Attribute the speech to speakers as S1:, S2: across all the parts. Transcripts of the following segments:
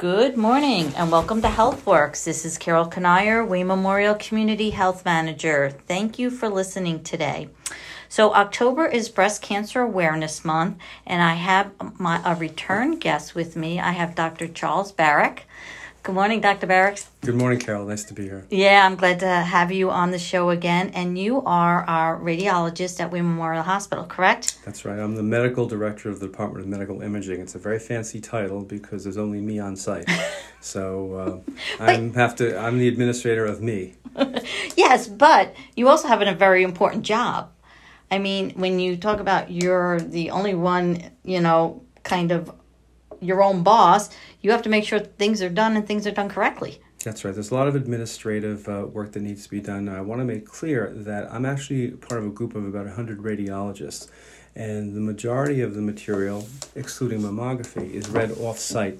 S1: Good morning and welcome to HealthWorks. This is Carol Kanier, Wayne Memorial Community Health Manager. Thank you for listening today. So October is Breast Cancer Awareness Month, and I have a return guest with me. I have Dr. Charles Barrick. Good morning, Dr. Barrick.
S2: Good morning, Carol. Nice to be here.
S1: Yeah, I'm glad to have you on the show again. And you are our radiologist at Wayne Memorial Hospital, correct?
S2: That's right. I'm the medical director of the Department of Medical Imaging. It's a very fancy title because there's only me on site. So I'm the administrator of me.
S1: Yes, but you also have a very important job. I mean, when you talk about you're the only one, kind of your own boss, you have to make sure things are done and things are done correctly.
S2: That's right. There's a lot of administrative work that needs to be done. Now, I want to make clear that I'm actually part of a group of about 100 radiologists, and the majority of the material, excluding mammography, is read off-site.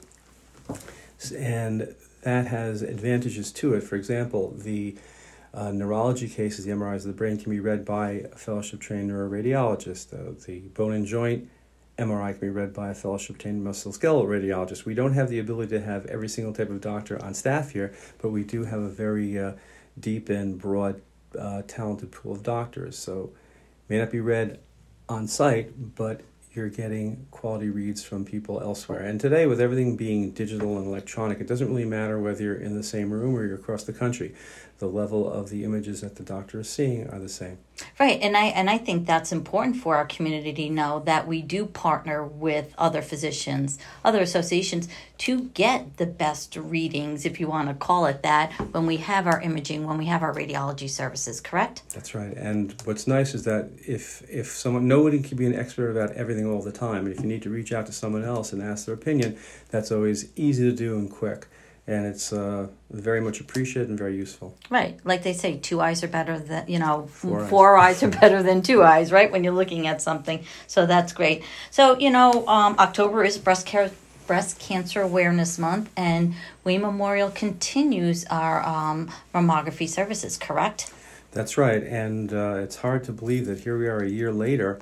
S2: And that has advantages to it. For example, the neurology cases, the MRIs of the brain, can be read by a fellowship-trained neuroradiologist. The bone and joint MRI can be read by a fellowship-trained musculoskeletal radiologist. We don't have the ability to have every single type of doctor on staff here, but we do have a very deep and broad, talented pool of doctors. So it may not be read on site, but you're getting quality reads from people elsewhere. And today, with everything being digital and electronic, it doesn't really matter whether you're in the same room or you're across the country. The level of the images that the doctor is seeing are the same.
S1: Right, and I think that's important for our community to know that we do partner with other physicians, other associations, to get the best readings, if you want to call it that, when we have our imaging, when we have our radiology services, correct?
S2: That's right. And what's nice is that if someone, nobody can be an expert about everything all the time. And if you need to reach out to someone else and ask their opinion, that's always easy to do and quick. And it's very much appreciated and very useful.
S1: Right. Like they say, two eyes are better than,
S2: Four
S1: eyes are better than two eyes, right? When you're looking at something. So that's great. So, October is Breast Cancer Awareness Month, and Wayne Memorial continues our mammography services, correct?
S2: That's right. And it's hard to believe that here we are a year later,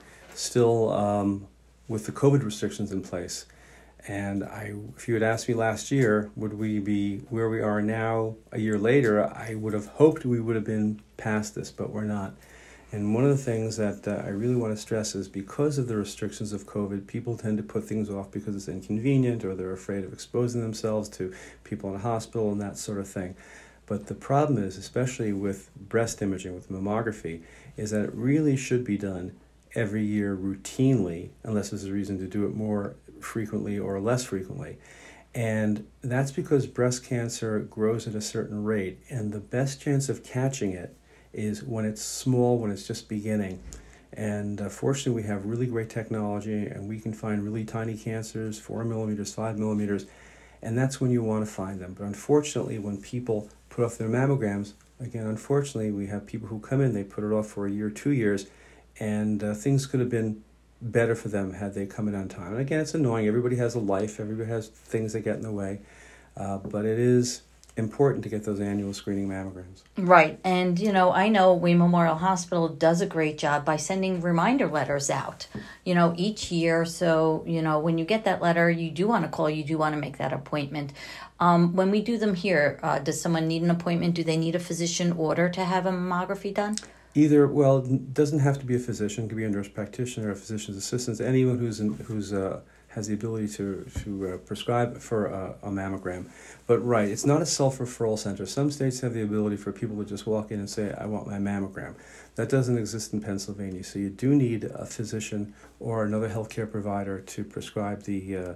S2: still with the COVID restrictions in place. And if you had asked me last year, would we be where we are now a year later, I would have hoped we would have been past this, but we're not. And one of the things that I really want to stress is because of the restrictions of COVID, people tend to put things off because it's inconvenient or they're afraid of exposing themselves to people in a hospital and that sort of thing. But the problem is, especially with breast imaging, with mammography, is that it really should be done every year routinely, unless there's a reason to do it more frequently or less frequently. And that's because breast cancer grows at a certain rate, and the best chance of catching it is when it's small, when it's just beginning. And fortunately, we have really great technology, and we can find really tiny cancers, 4 millimeters, 5 millimeters, and that's when you want to find them. But unfortunately, when people put off their mammograms, again, unfortunately, we have people who come in, they put it off for a year, 2 years, and things could have been better for them had they come in on time. And again, it's annoying. Everybody has a life. Everybody has things that get in the way. But it is important to get those annual screening mammograms.
S1: Right. And, I know Wayne Memorial Hospital does a great job by sending reminder letters out, each year. So, when you get that letter, you do want to call, you do want to make that appointment. When we do them here, does someone need an appointment? Do they need a physician order to have a mammography done?
S2: It doesn't have to be a physician. It could be a nurse practitioner, a physician's assistant, anyone who's has the ability to prescribe for a mammogram. But right, it's not a self-referral center. Some states have the ability for people to just walk in and say, I want my mammogram. That doesn't exist in Pennsylvania. So you do need a physician or another healthcare provider to prescribe the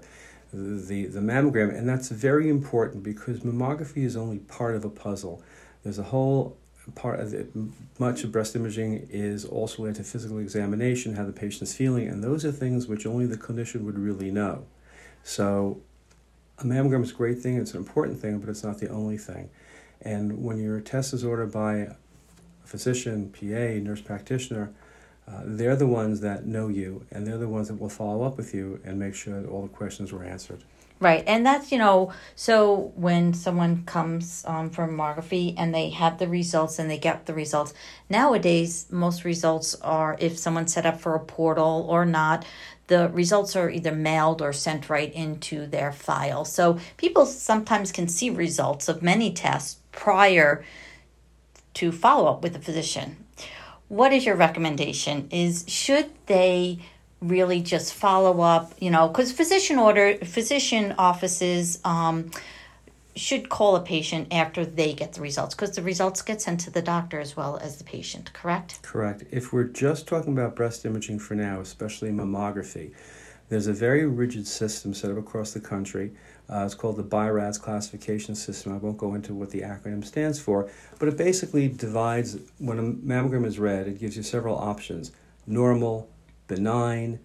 S2: mammogram. And that's very important because mammography is only part of a puzzle. There's a whole part of it. Much of breast imaging is also related to physical examination, how the patient's feeling, and those are things which only the clinician would really know. So a mammogram is a great thing, it's an important thing, but it's not the only thing. And when your test is ordered by a physician, PA, nurse practitioner, they're the ones that know you, and they're the ones that will follow up with you and make sure that all the questions were answered.
S1: Right. And that's, so when someone comes for mammography and they have the results and they get the results, nowadays, most results are, if someone's set up for a portal or not, the results are either mailed or sent right into their file. So people sometimes can see results of many tests prior to follow up with a physician. What is your recommendation? Should they really just follow up, because physician offices should call a patient after they get the results, because the results get sent to the doctor as well as the patient, correct?
S2: Correct. If we're just talking about breast imaging for now, especially mammography, there's a very rigid system set up across the country. It's called the BI-RADS classification system. I won't go into what the acronym stands for, but it basically divides, when a mammogram is read, it gives you several options: normal, benign,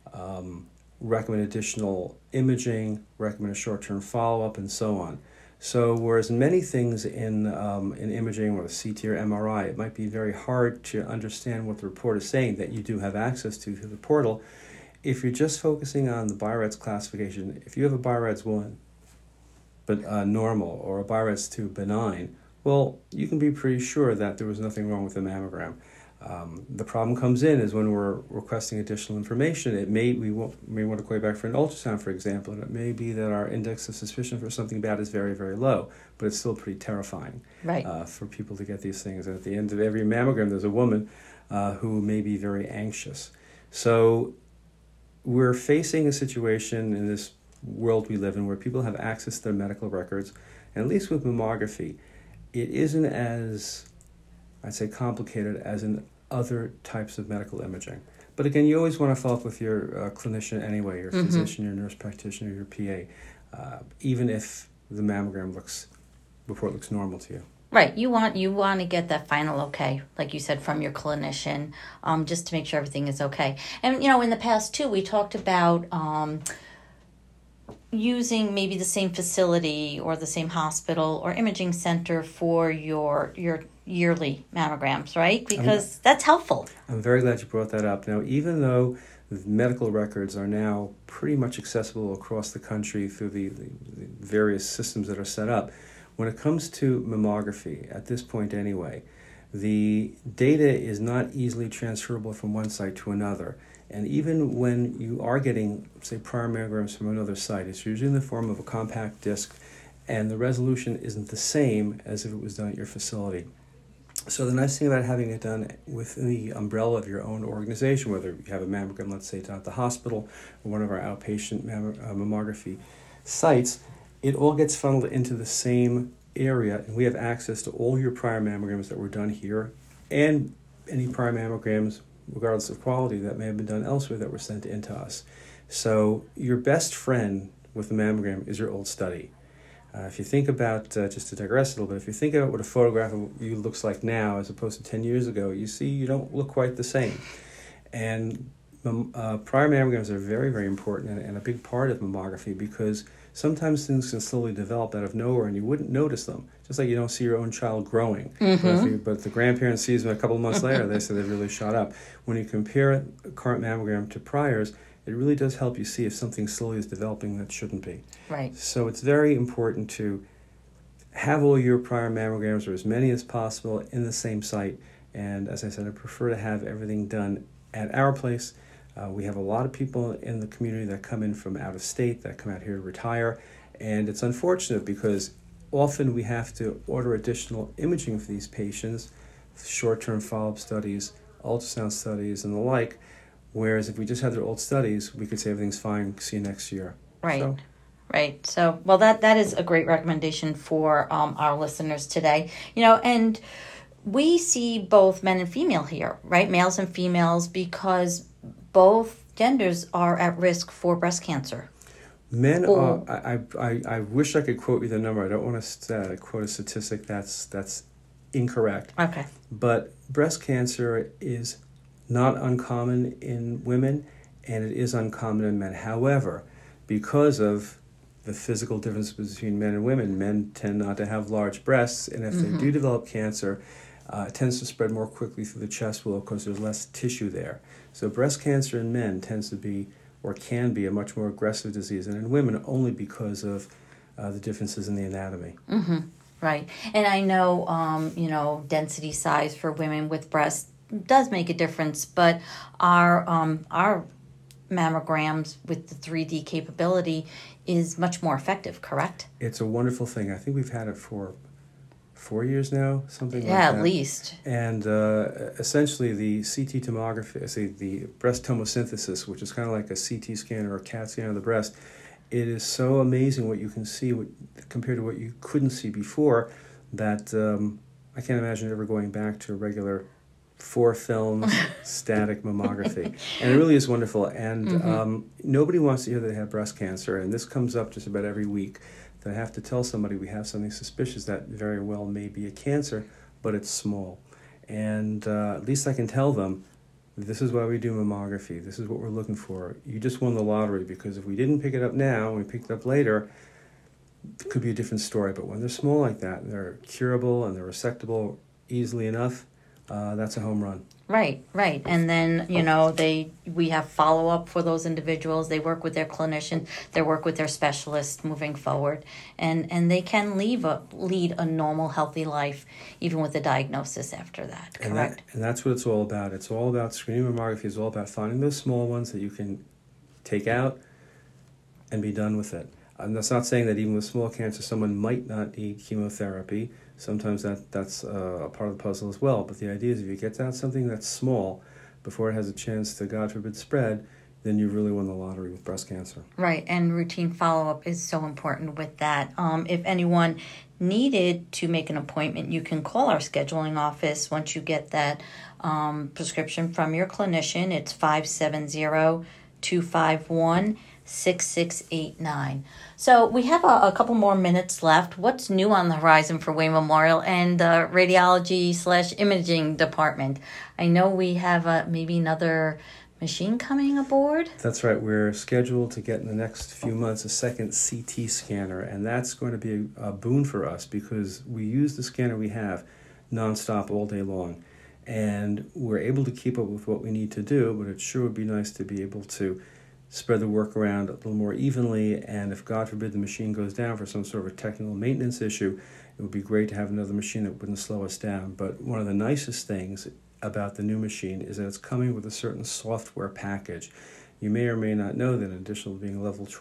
S2: recommend additional imaging, recommend a short-term follow-up, and so on. So whereas many things in imaging, or CT or MRI, it might be very hard to understand what the report is saying that you do have access to through the portal. If you're just focusing on the BI-RADS classification, if you have a BI-RADS 1 but normal, or a BI-RADS 2 benign, well, you can be pretty sure that there was nothing wrong with the mammogram. The problem comes in is when we're requesting additional information. We want to call you back for an ultrasound, for example, and it may be that our index of suspicion for something bad is very, very low, but it's still pretty terrifying,
S1: right,
S2: for people to get these things. And at the end of every mammogram, there's a woman who may be very anxious. So we're facing a situation in this world we live in where people have access to their medical records, and at least with mammography, it isn't as, I'd say, complicated as in other types of medical imaging. But again, you always want to follow up with your clinician anyway, your physician, your nurse practitioner, your PA, even if the mammogram report looks normal to you.
S1: Right. You want to get that final okay, like you said, from your clinician, just to make sure everything is okay. And, in the past, too, we talked about using maybe the same facility or the same hospital or imaging center for your yearly mammograms, right? Because that's helpful.
S2: I'm very glad you brought that up. Now, even though the medical records are now pretty much accessible across the country through the various systems that are set up, when it comes to mammography, at this point anyway, the data is not easily transferable from one site to another. And even when you are getting, say, prior mammograms from another site, it's usually in the form of a compact disc, and the resolution isn't the same as if it was done at your facility. So the nice thing about having it done within the umbrella of your own organization, whether you have a mammogram, let's say, down at the hospital or one of our outpatient mammography sites, it all gets funneled into the same area, and we have access to all your prior mammograms that were done here and any prior mammograms, regardless of quality, that may have been done elsewhere that were sent in to us. So your best friend with the mammogram is your old study. If you think about, just to digress a little bit, if you think about what a photograph of you looks like now as opposed to 10 years ago, you see you don't look quite the same. And prior mammograms are very, very important and a big part of mammography, because sometimes things can slowly develop out of nowhere and you wouldn't notice them. Just like you don't see your own child growing. But the grandparent sees them a couple of months later, they say they've really shot up. When you compare a current mammogram to priors, it really does help you see if something slowly is developing that shouldn't be.
S1: Right.
S2: So it's very important to have all your prior mammograms, or as many as possible, in the same site. And as I said, I prefer to have everything done at our place. We have a lot of people in the community that come in from out of state, that come out here to retire. And it's unfortunate because often we have to order additional imaging for these patients, short-term follow-up studies, ultrasound studies, and the like. Whereas if we just had their old studies, we could say everything's fine, see you next year.
S1: Right. Right. So, well, that is a great recommendation for our listeners today. And we see both men and female here, right? Males and females, because both genders are at risk for breast cancer.
S2: Men are, I wish I could quote you the number. I don't want to quote a statistic that's incorrect.
S1: Okay.
S2: But breast cancer is not uncommon in women, and it is uncommon in men. However, because of the physical difference between men and women, men tend not to have large breasts, and if they do develop cancer, it tends to spread more quickly through the chest wall because there's less tissue there. So breast cancer in men tends to be or can be a much more aggressive disease, and in women only because of the differences in the anatomy.
S1: Mm-hmm. Right. And I know, density size for women with breasts does make a difference, but our mammograms with the 3D capability is much more effective, correct?
S2: It's a wonderful thing. I think we've had it for 4 years now, something like that.
S1: Yeah, at least.
S2: And essentially the CT tomography, the breast tomosynthesis, which is kind of like a CT scan or a CAT scan of the breast, it is so amazing what you can see compared to what you couldn't see before that I can't imagine ever going back to a regular 4-film static mammography. And it really is wonderful. And nobody wants to hear that they have breast cancer, and this comes up just about every week, that I have to tell somebody we have something suspicious that very well may be a cancer, but it's small. And at least I can tell them, this is why we do mammography. This is what we're looking for. You just won the lottery, because if we didn't pick it up now and we picked it up later, it could be a different story. But when they're small like that, and they're curable and they're resectable easily enough, that's a home run.
S1: Right. And then, we have follow-up for those individuals. They work with their clinician. They work with their specialist moving forward. And they can lead a normal, healthy life, even with a diagnosis after that, correct?
S2: And that's what it's all about. It's all about screening mammography. It's all about finding those small ones that you can take out and be done with it. And that's not saying that even with small cancer, someone might not need chemotherapy. Sometimes that's a part of the puzzle as well. But the idea is if you get out something that's small before it has a chance to, God forbid, spread, then you really won the lottery with breast cancer.
S1: Right, and routine follow-up is so important with that. If anyone needed to make an appointment, you can call our scheduling office once you get that prescription from your clinician. It's 570-251-6689. So we have a couple more minutes left. What's new on the horizon for Wayne Memorial and the radiology/imaging department? I know we have maybe another machine coming aboard.
S2: That's right. We're scheduled to get in the next few months a second CT scanner, and that's going to be a boon for us because we use the scanner we have nonstop all day long. And we're able to keep up with what we need to do, but it sure would be nice to be able to spread the work around a little more evenly, and if God forbid the machine goes down for some sort of a technical maintenance issue, it would be great to have another machine that wouldn't slow us down. But one of the nicest things about the new machine is that it's coming with a certain software package. You may or may not know that in addition to being a level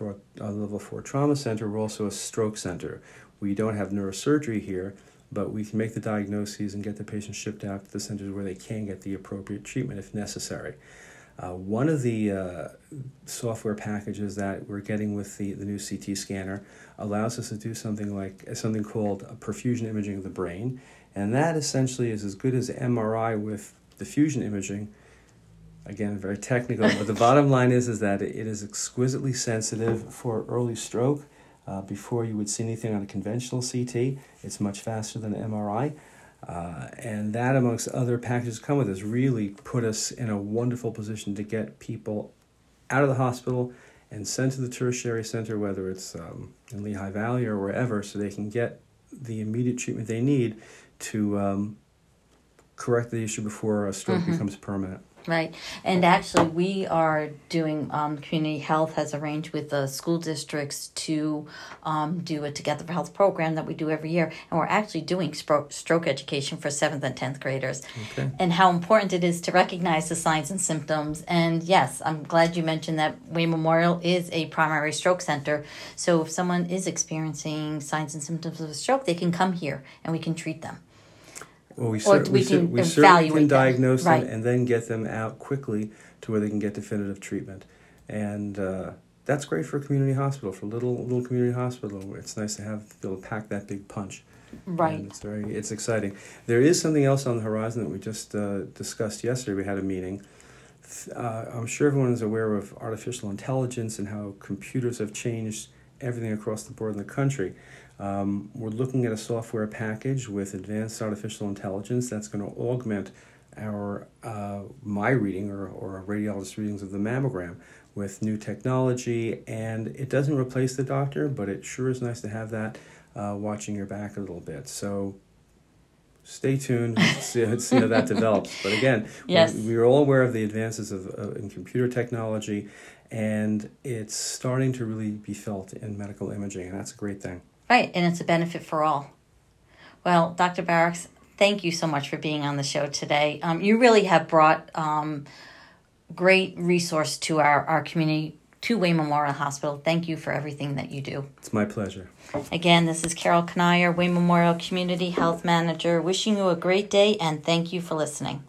S2: 4 trauma center, we're also a stroke center. We don't have neurosurgery here, but we can make the diagnoses and get the patient shipped out to the centers where they can get the appropriate treatment if necessary. One of the software packages that we're getting with the new CT scanner allows us to do something called perfusion imaging of the brain, and that essentially is as good as MRI with diffusion imaging. Again, very technical, but the bottom line is that it is exquisitely sensitive for early stroke. Before you would see anything on a conventional CT, it's much faster than MRI. And that, amongst other packages come with this, really put us in a wonderful position to get people out of the hospital and sent to the tertiary center, whether it's in Lehigh Valley or wherever, so they can get the immediate treatment they need to correct the issue before a stroke becomes permanent.
S1: Right. And actually, we are doing, Community Health has arranged with the school districts to do a Together for Health program that we do every year. And we're actually doing stroke education for 7th and 10th graders.
S2: Okay.
S1: And how important it is to recognize the signs and symptoms. And yes, I'm glad you mentioned that Wayne Memorial is a primary stroke center. So if someone is experiencing signs and symptoms of a stroke, they can come here and we can treat them.
S2: Well, we certainly can diagnose them and then get them out quickly to where they can get definitive treatment. And that's great for a community hospital, for a little community hospital. It's nice to be able to pack that big punch.
S1: Right.
S2: And it's exciting. There is something else on the horizon that we just discussed yesterday. We had a meeting. I'm sure everyone is aware of artificial intelligence and how computers have changed everything across the board in the country. We're looking at a software package with advanced artificial intelligence that's going to augment my reading or a radiologist's readings of the mammogram with new technology, and it doesn't replace the doctor, but it sure is nice to have that watching your back a little bit. So stay tuned, see how that develops. But again,
S1: yes.
S2: we are all aware of the advances in computer technology, and it's starting to really be felt in medical imaging, and that's a great thing.
S1: Right, and it's a benefit for all. Well, Dr. Barracks, thank you so much for being on the show today. You really have brought great resource to our community, to Wayne Memorial Hospital. Thank you for everything that you do.
S2: It's my pleasure.
S1: Again, this is Carol Kanier, Wayne Memorial Community Health Manager, wishing you a great day, and thank you for listening.